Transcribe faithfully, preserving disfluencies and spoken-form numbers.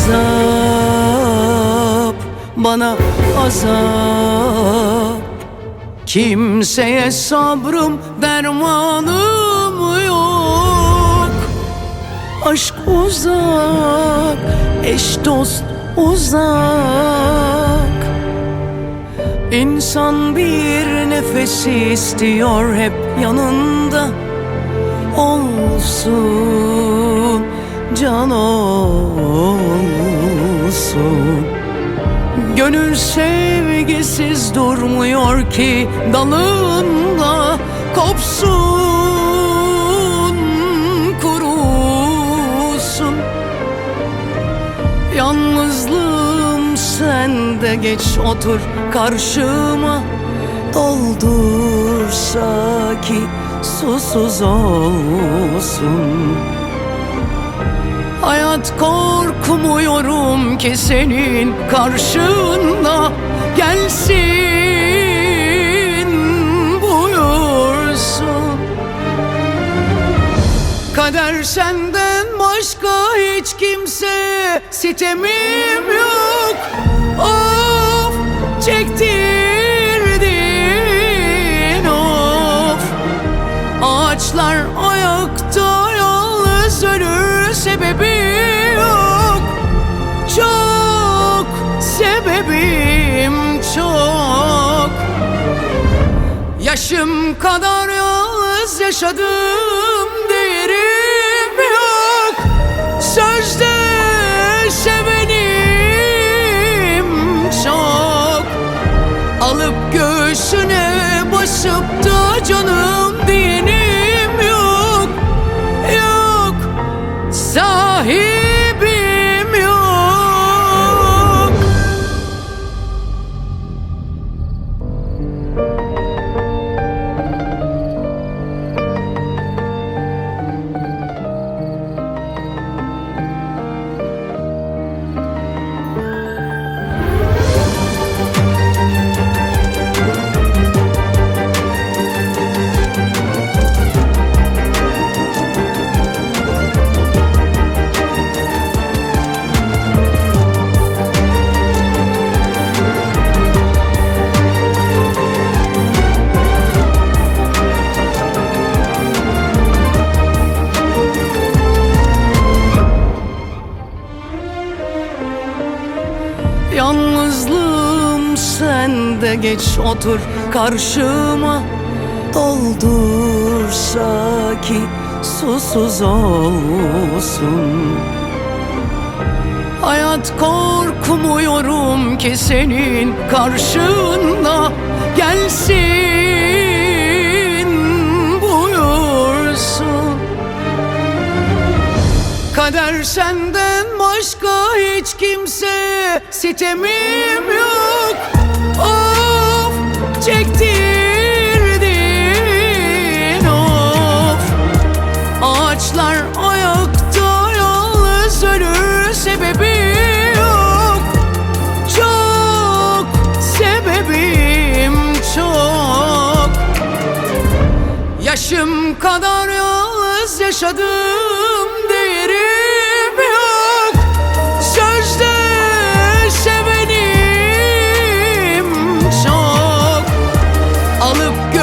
azap, bana azap. Kimseye sabrım dermanım yok. Aşk uzak, eş dost uzak. İnsan bir nefesi istiyor, hep yanında olsun, can olsun. Gönül sevgisiz durmuyor ki dalında, kopsun, kurusun. Yalnızlığım sende, geç otur karşıma. Doldursa ki susuz olsun. Hayat korkmuyorum ki senin karşında, gelsin buyursun. Kader senden başka hiç kimse sitemim yok. Of, çektirdin of. Ağaçlar ayakta, yalnız ölür, sebebi yok. Çok sebebim çok. Yaşım kadar yalnız yaşadım, değerim yok. Sözde sevenim çok. Alıp göğsüne basıp da canım diyenim yok. Yok, sahibim yok. Yalnızlığım sende, geç otur karşıma. Doldursa ki susuz olsun. Hayat korkmuyorum ki senin karşında, gelsin buyursun. Kader senden başka hiç kimse sitemim yok. Of, çektirdin of. Ağaçlar ayakta, yalnız ölür, sebebi yok. Çok sebebim çok. Yaşım kadar yalnız yaşadım, değerim yok. Sözde sevenim çok. Alıp